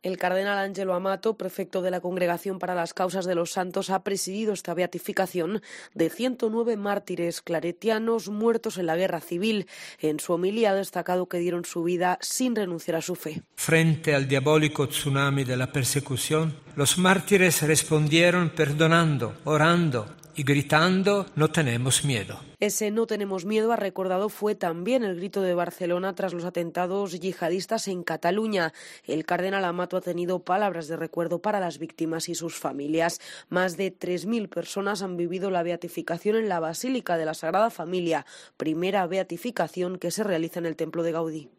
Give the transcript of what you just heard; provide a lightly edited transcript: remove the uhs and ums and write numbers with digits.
El cardenal Angelo Amato, prefecto de la Congregación para las Causas de los Santos, ha presidido esta beatificación de 109 mártires claretianos muertos en la guerra civil. En su homilía ha destacado que dieron su vida sin renunciar a su fe. Frente al diabólico tsunami de la persecución, los mártires respondieron perdonando, orando y gritando: no tenemos miedo. Ese no tenemos miedo, ha recordado, fue también el grito de Barcelona tras los atentados yihadistas en Cataluña. El cardenal Amato ha tenido palabras de recuerdo para las víctimas y sus familias. Más de 3.000 personas han vivido la beatificación en la Basílica de la Sagrada Familia, primera beatificación que se realiza en el Templo de Gaudí.